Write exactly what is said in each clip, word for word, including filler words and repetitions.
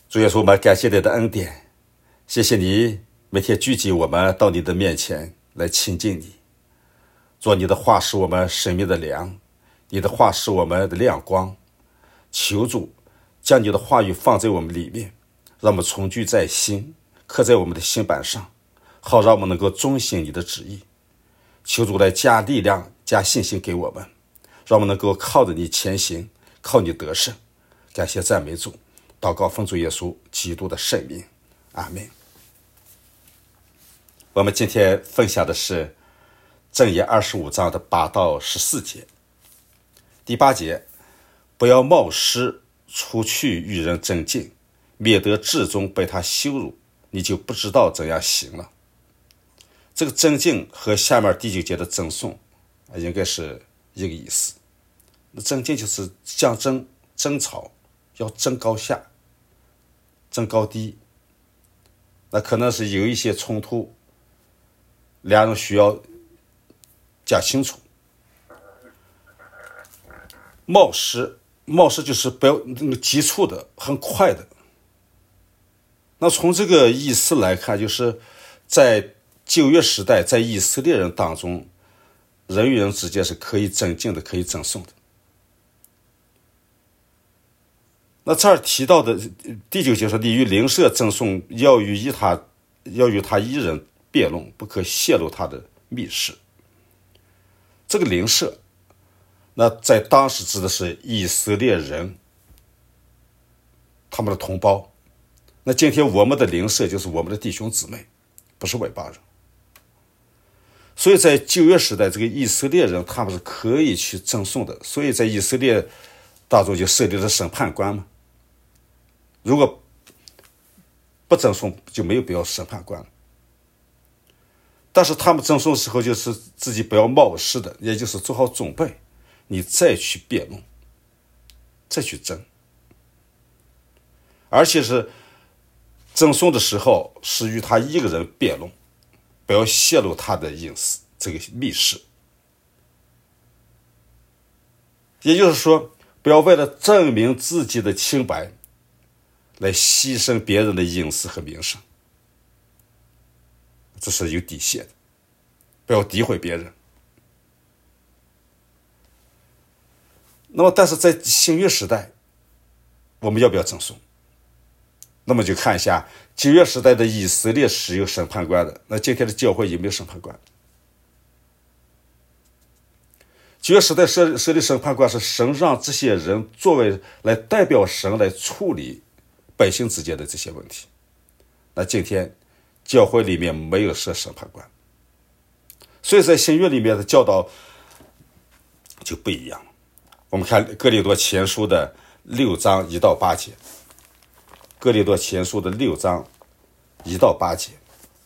主耶稣，我们感谢你的恩典，谢谢你每天聚集我们到你的面前来亲近你。做你的话是我们生命的粮，你的话是我们的亮光。求主将你的话语放在我们里面，让我们重聚在心，刻在我们的心板上，好让我们能够遵行你的旨意。求主来加力量加信心给我们，让我们能够靠着你前行，靠你得胜。感谢赞美主，祷告奉主耶稣基督的圣名，阿们。我们今天分享的是箴言二十五章的八到十四节。第八节，不要冒失出去与人争竞，免得至终被他羞辱，你就不知道怎样行了。这个争竞和下面第九节的争讼应该是一个意思。那争竞就是相争争吵，要争高下，争高低，那可能是有一些冲突，两人需要讲清楚。冒失，冒失就是不要那个急促的，很快的。那从这个意思来看，就是在旧约时代，在以色列人当中，人与人之间是可以争竞的，可以争讼的。那这儿提到的第九节说，你与邻舍争讼，要与一他要与他一人辩论，不可泄露他的密事。这个邻舍，那在当时指的是以色列人，他们的同胞。那今天我们的邻舍就是我们的弟兄姊妹，不是外邦人。所以在旧约时代，这个以色列人他们是可以去争讼的，所以在以色列当中就设立了审判官嘛。如果不争讼，就没有必要审判官了。但是他们争讼的时候，就是自己不要冒失的，也就是做好准备，你再去辩论，再去争。而且是争讼的时候是与他一个人辩论，不要泄露他的隐私，这个密事。也就是说，不要为了证明自己的清白来牺牲别人的隐私和名声，这是有底线的，不要诋毁别人。那么但是在新约时代，我们要不要争讼？那么就看一下旧约时代的以色列是有审判官的，那今天的教会有没有审判官？旧约时代设设立审判官是神让这些人作为来代表神来处理百姓之间的这些问题。那今天教会里面没有设审判官，所以在新约里面的教导就不一样。我们看哥林多前书的六章一到八节，哥林多前书的六章一到八节。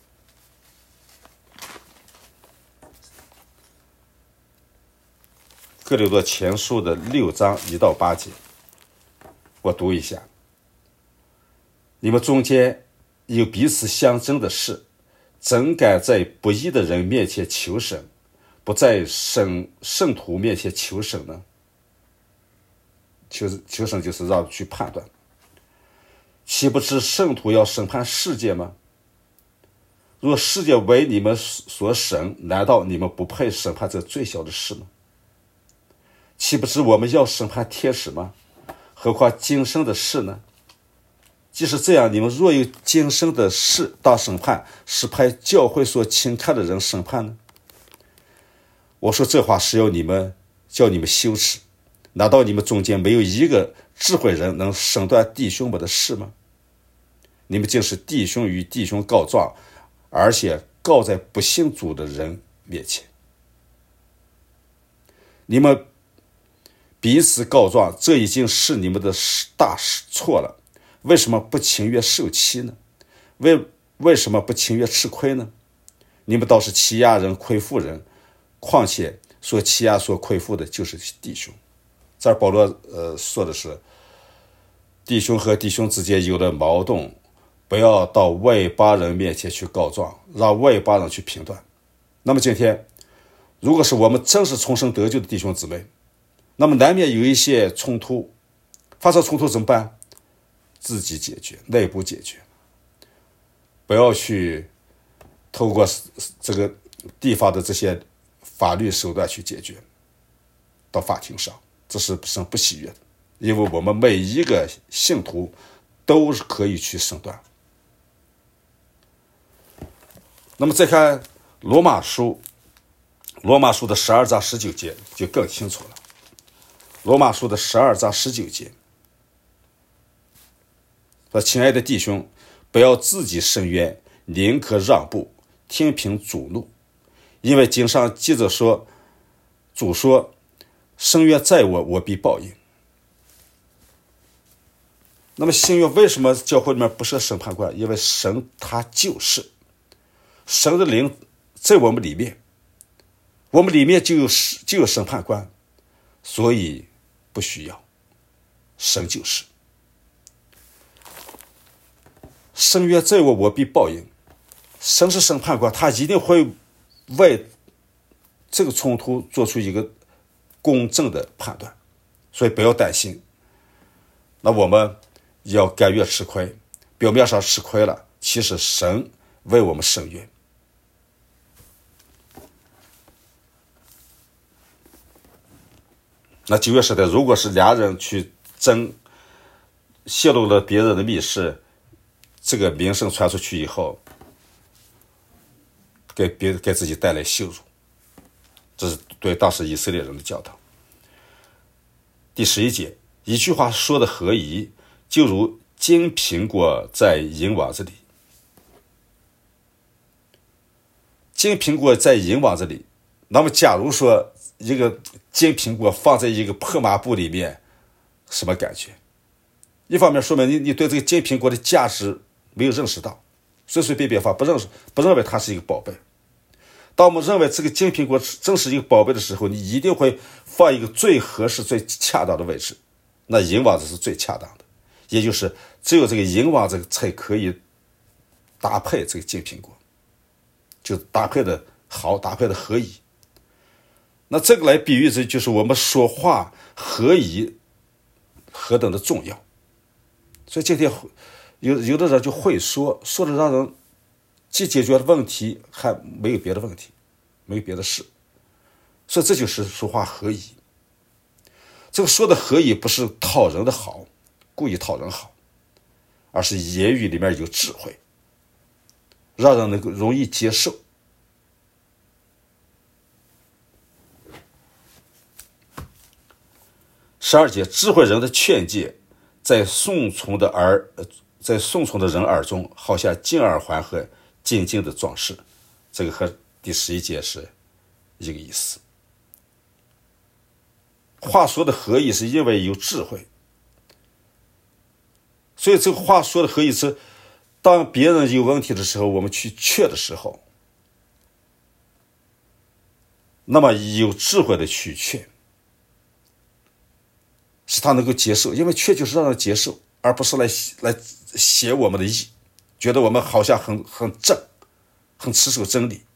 哥林多前书的六章一到八节，我读一下。你们中间有彼此相争的事，怎敢在不义的人面前求神，不在圣圣徒面前求神呢？求求神就是让去判断。岂不知圣徒要审判世界吗？若世界为你们所审，难道你们不配审判这最小的事吗？岂不知我们要审判天使吗？何况今生的事呢？即使这样，你们若有今生的事当审判，是派教会所轻看的人审判呢？我说这话是要你们叫你们羞耻。难道你们中间没有一个智慧人能审断弟兄们的事吗？你们竟是弟兄与弟兄告状，而且告在不信主的人面前。你们彼此告状，这已经是你们的大错了。为什么不情愿受欺呢？为为什么不情愿吃亏呢？你们倒是欺压人亏负人，况且所欺压所亏负的就是弟兄。这儿保罗呃说的是，弟兄和弟兄之间有了矛盾，不要到外邦人面前去告状，让外邦人去评断。那么今天，如果是我们真是重生得救的弟兄姊妹，那么难免有一些冲突，发生冲突怎么办？ 自己解决，内部解决，不要去透过这个地方的这些法律手段去解决，到法庭上，这是神不喜悦的。因为我们每一个信徒都是可以去审断。那么再看罗马书，罗马书的十二章十九节就更清楚了。罗马书的十二章十九节说：“亲爱的弟兄，不要自己伸冤，宁可让步，听凭主怒。因为经上记着说，主说，伸冤在我，我必报应。”那么新约为什么教会里面不设审判官？因为神他就是神的灵在我们里面，我们里面就有就有审判官，所以不需要。神就是伸冤在我，我必报应。神是审判官，他一定会为这个冲突做出一个公正的判断，所以不要担心。那我们要甘愿吃亏，表面上吃亏了，其实神为我们伸冤。那旧约时代，如果是俩人去争，泄露了别人的密事，这个名声传出去以后，给别给自己带来羞辱，这是对当时以色列人的教导。第十一节，一句话说的合宜，就如金苹果在银网子里。金苹果在银网子里，那么假如说一个金苹果放在一个破麻布里面，什么感觉？一方面说明你你对这个金苹果的价值没有认识到，随随便便放，不认识不认为它是一个宝贝。当我们认为这个金苹果正是一个宝贝的时候，你一定会放一个最合适最恰当的位置，那银网子是最恰当的，也就是只有这个银网子才可以搭配这个金苹果，就搭配的好，搭配的合宜。那这个来比喻这就是我们说话合宜何等的重要。所以今天有有的人就会说，说的让人既解决了问题，还没有别的问题，没有别的事。所以这就是说话合宜。这个说的合宜不是讨人的好，故意讨人好，而是言语里面有智慧，让人能够容易接受。十二节，智慧人的劝诫，在顺从的耳，在顺从的人耳中，好像金耳环和金金的装饰。这个和第十一节是一个意思。话说的合宜是因为有智慧，所以这个话说的合宜是，当别人有问题的时候，我们去劝的时候，那么有智慧的去劝，使他能够接受，因为劝就是让人接受，而不是来来写我们的意，觉得我们好像很很正，很持守真理。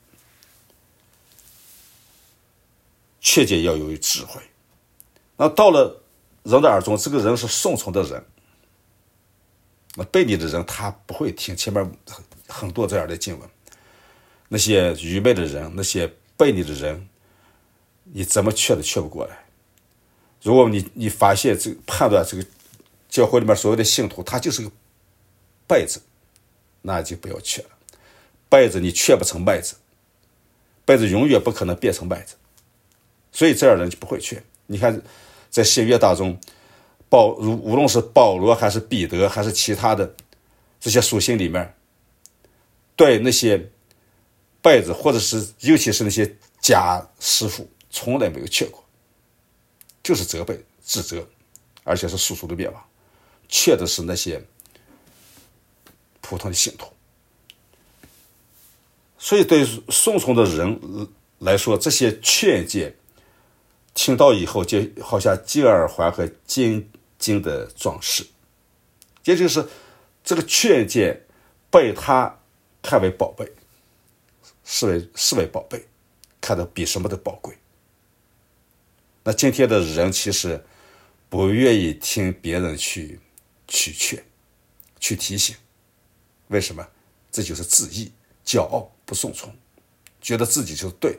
劝诫要有智慧。那到了人的耳中，这个人是顺从的人，那背逆的人他不会听。前面很多这样的经文，那些愚昧的人，那些背逆的人，你怎么劝都劝不过来。如果你你发现这个判断这个教会里面所有的信徒他就是个稗子，那就不要劝了。稗子你劝不成麦子，稗子永远不可能变成麦子，所以这样人就不会劝。你看在新约当中，保无论是保罗还是彼得还是其他的这些书信里面，对那些稗子或者是尤其是那些假师傅从来没有劝过，就是责备指责，而且是速速的灭亡，劝的是那些普通的信徒。所以对顺从的人来说，这些劝诫听到以后就好像金耳环和金金的装饰，也就是这个劝诫被他看为宝贝，视为视为宝贝，看得比什么都宝贵。那今天的人其实不愿意听别人去去劝， 去提醒。为什么？这就是自义，骄傲，不顺从，觉得自己就是对的。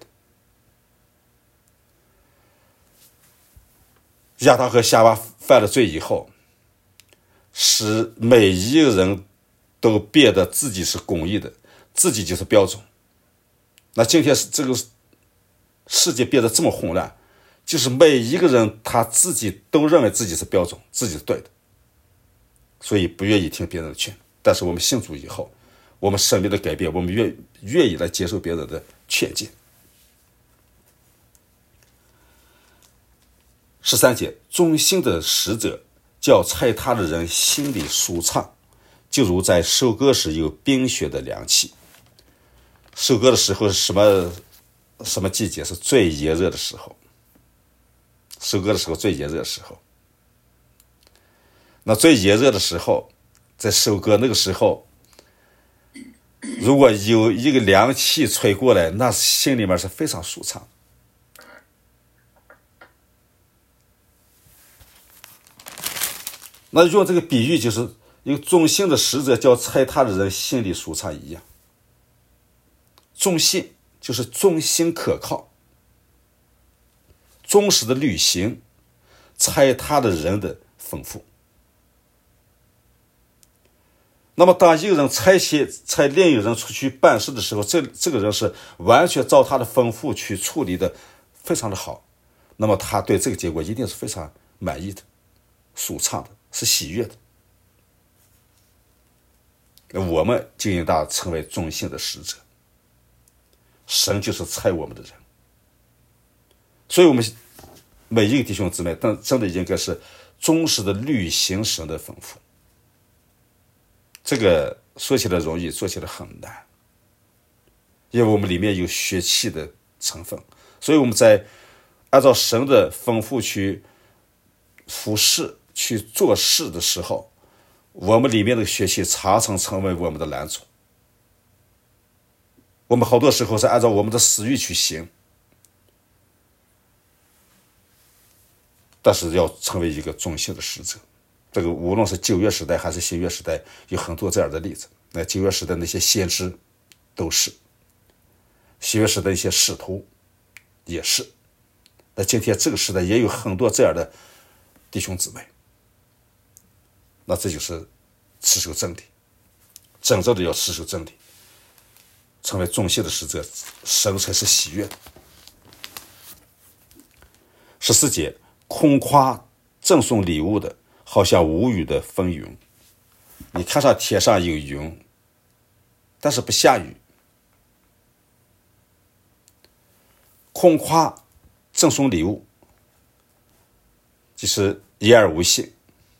亚当和夏娃犯了罪以后，使每一个人都变得自己是公义的，自己就是标准。那今天这个世界变得这么混乱，就是每一个人他自己都认为自己是标准，自己是对的，所以不愿意听别人的劝。但是我们信主以后，我们生命的改变，我们愿愿意来接受别人的劝诫。十三节，忠心的使者叫猜他的人心里舒畅，就如在收割时有冰雪的凉气。收割的时候是什么什么季节？是最炎热的时候。收割的时候最炎热的时候，那最炎热的时候，在收割那个时候，如果有一个凉气吹过来，那心里面是非常舒畅。那用这个比喻，就是一个忠心的使者叫猜他的人心里舒畅一样。忠信就是忠心可靠，忠实的履行猜他的人的吩咐。那么当一个人差遣差另一个人出去办事的时候，这这个人是完全照他的吩咐去处理的非常的好，那么他对这个结果一定是非常满意的，舒畅的，是喜悦的。我们就应当成为忠心的使者，神就是差我们的人。所以我们每一个弟兄姊妹但真的应该是忠实的履行神的吩咐。这个说起来容易，做起来很难，因为我们里面有血气的成分，所以我们在按照神的吩咐去服侍去做事的时候，我们里面的血气常常成为我们的拦阻。我们好多时候是按照我们的私欲去行，但是要成为一个忠心的使者。这个无论是旧约时代还是新约时代，有很多这样的例子。那旧约时代那些先知都是，新约时代一些使徒也是。那今天这个时代也有很多这样的弟兄姊妹。那这就是持守真理，真正的要持守真理，成为忠心的使者，神才是喜悦的。十四节，空夸赠送礼物的，好像无雨的风云。你看上天上有云，但是不下雨。空夸赠送礼物，就是言而无信。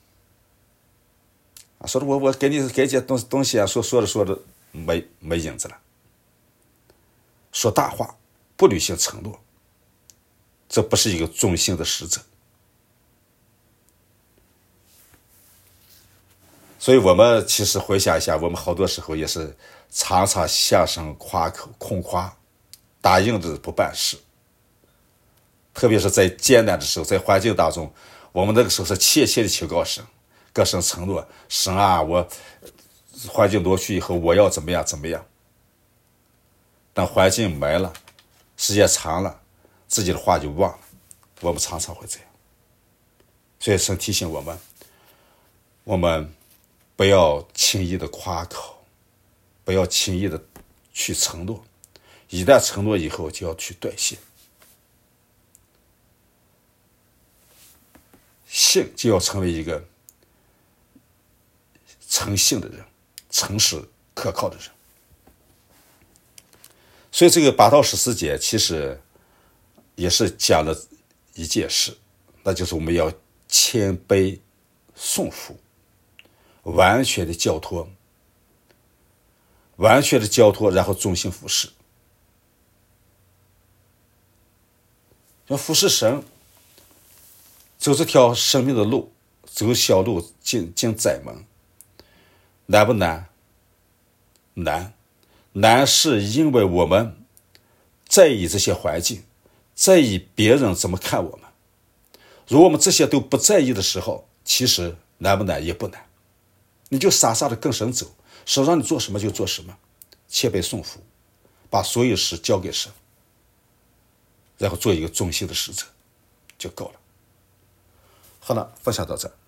说的我我给你给这东东西啊，说说着说着没没影子了。说大话，不履行承诺，这不是一个忠心的使者。所以我们其实回想一下，我们好多时候也是常常向上夸口空夸，答应的不办事。特别是在艰难的时候，在环境当中，我们那个时候是切切的求告神，跟神承诺，神啊，我环境挪去以后我要怎么样怎么样。等环境没了，时间长了，自己的话就忘了。我们常常会这样。所以神提醒我们，我们不要轻易的夸口，不要轻易的去承诺，一旦承诺以后就要去兑现。信就要成为一个诚信的人，诚实可靠的人。所以这个八到十四节其实也是讲了一件事，那就是我们要谦卑顺服，完全的交托，完全的交托，然后忠心服侍。要服侍神，走这条生命的路，走小路进进窄门，难不难？难。难是因为我们在意这些环境，在意别人怎么看我们。如果我们这些都不在意的时候，其实难不难也不难。 你就傻傻的跟神走，神让你做什么就做什么，谦卑顺服，把所有事交给神，然后做一个忠心的使者就够了。好了，分享到这。